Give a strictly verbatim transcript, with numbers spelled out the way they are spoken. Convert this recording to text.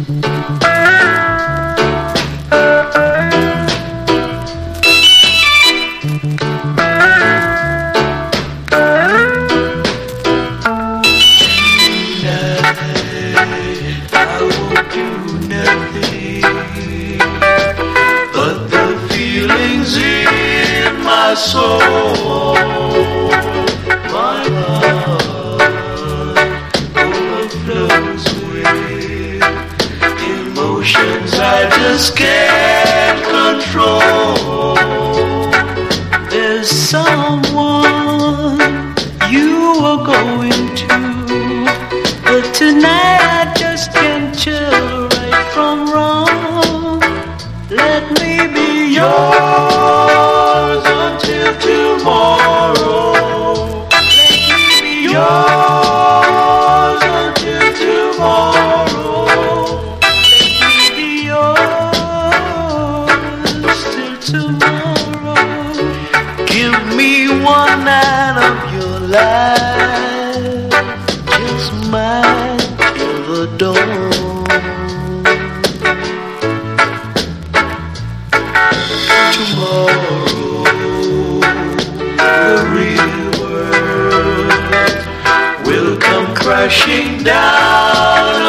soul, my heart overflows with emotions I just can't control. There's someone you are going to, but tonight I just can't tell right from wrong. Let me be yours until tomorrow. Let me be yours until tomorrow. Let me be yours till tomorrow. Give me one night of your life, just mine till the dawn.